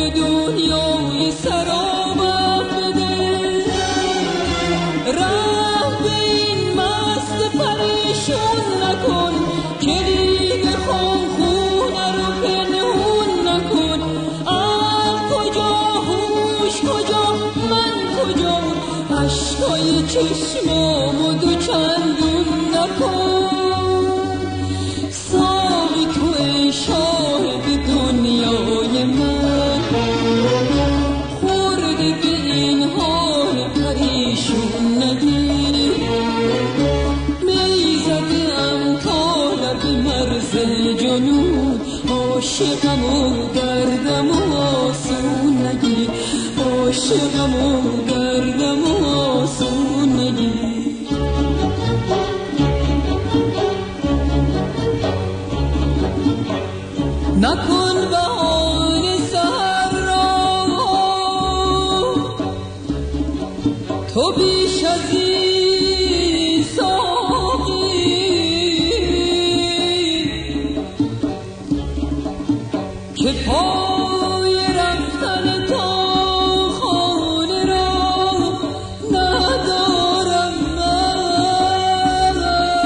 دنیای سرابم بده، راه به این مست پریشون نکن، کلید خونه رو پنهون نکن. کجا هوش کجا من کجا، عشقای چشمامو دو چندون نکن. ساقی تو ای شاهد دنیای من، خورده به این حال پریشون نگیر. می زدم تا لب مرز جنون، عاشقم و دردم و آسون نگیر. عاشقم و دردم و آسون نگیر. نکن بهانه سحر را تو بیش از این ساقی، که پای رفتن تا خانه را ندارم من.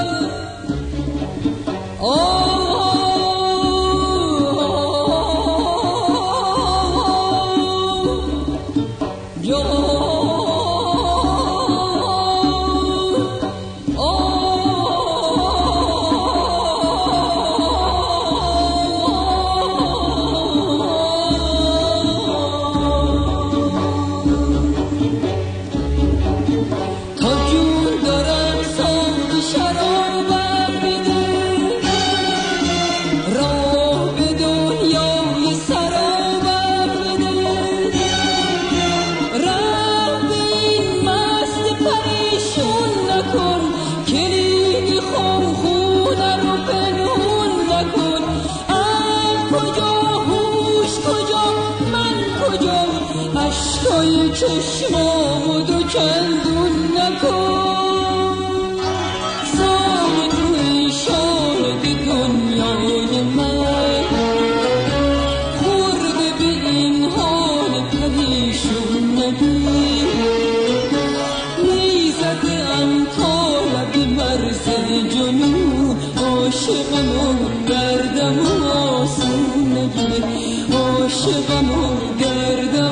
عشقای چشمامو دو چندون نکن. ساقی تو ای شاهد دنیای من، خورده به این حال پریشون نگیر. می زدم تا لب مرز جنون، عاشقم و دردم و آسون نگیر. عاشقم و دردم